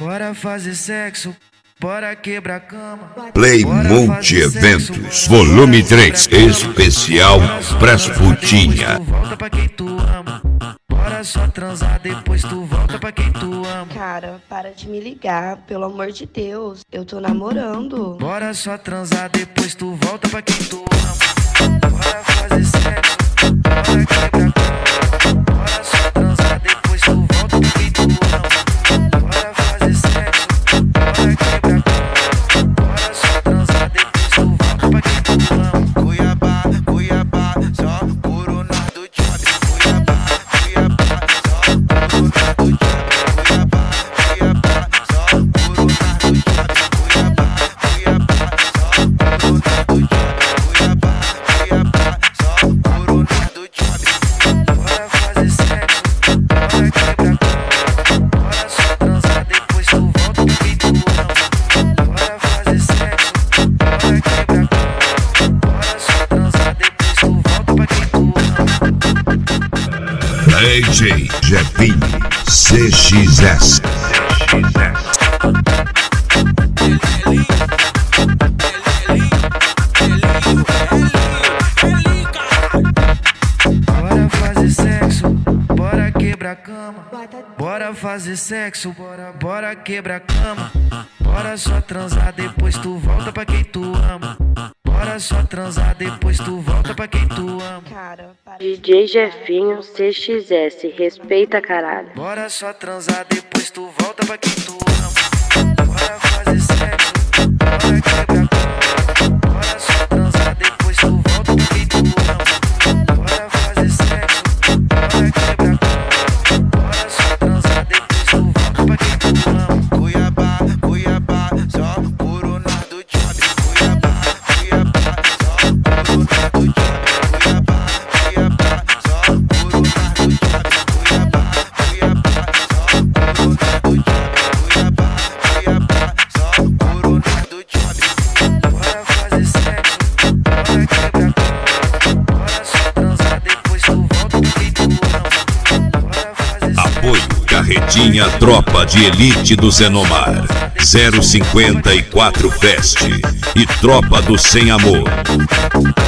Bora fazer sexo, bora quebrar cama. Play Multi Eventos, volume 3, especial pras putinha. Volta pra quem tu ama. Bora só transar, depois tu volta pra quem tu ama. Cara, para de me ligar, pelo amor de Deus, eu tô namorando. Bora só transar, depois tu volta pra quem tu ama. Bora fazer sexo, bora quebrar cama. Bora só transar, depois tu volta pra quem tu ama. Bora fazer sexo, bora quebrar cama. Bora só transar, depois tu volta pra quem tu ama. Cuiabá, Cuiabá, só corona do job. Cuiabá, Cuiabá, só corona do job. Cuiabá, Cuiabá, só corona do job. Cuiabá, Cuiabá, só corona do job. Cuiabá, Cuiabá, só corona do job. Bora fazer sexo, bora quebrar cama. Bora só transar, depois tu volta pra quem tu ama. Bora fazer sexo, bora quebrar cama. Bora só transar, depois tu volta pra quem tu ama. DJ Jefinho CXS. Bora fazer sexo, bora quebrar cama. Bora fazer sexo, bora quebrar cama. Bora só transar, depois tu volta pra quem tu ama. Bora só transar, depois tu volta pra quem tu ama. Cara, DJ Jefinho CXS, respeita, caralho. Bora só transar, depois tu volta pra quem tu ama. Bora fazer sexo, bora quebrar cama. Bora só transar, depois tu volta pra quem tu ama. Bora fazer sexo, bora quebrar cama. Bora só transar, depois tu volta pra quem tu ama. Cuiabá, Cuiabá, só corona do job. Cuiabá, Cuiabá, só corona do job. Cuiabá, Cuiabá, só corona do job. Cuiabá, Cuiabá, só corona do job. Cuiabá, Cuiabá, só corona do job. Bora fazer sexo, bora quebrar cama. Bora só transar, depois tu volta pra quem tu ama. Bora fazer Apoio Carretinha Tropa de Elite do Zenomar 054 Fest e Tropa do Sem Amor.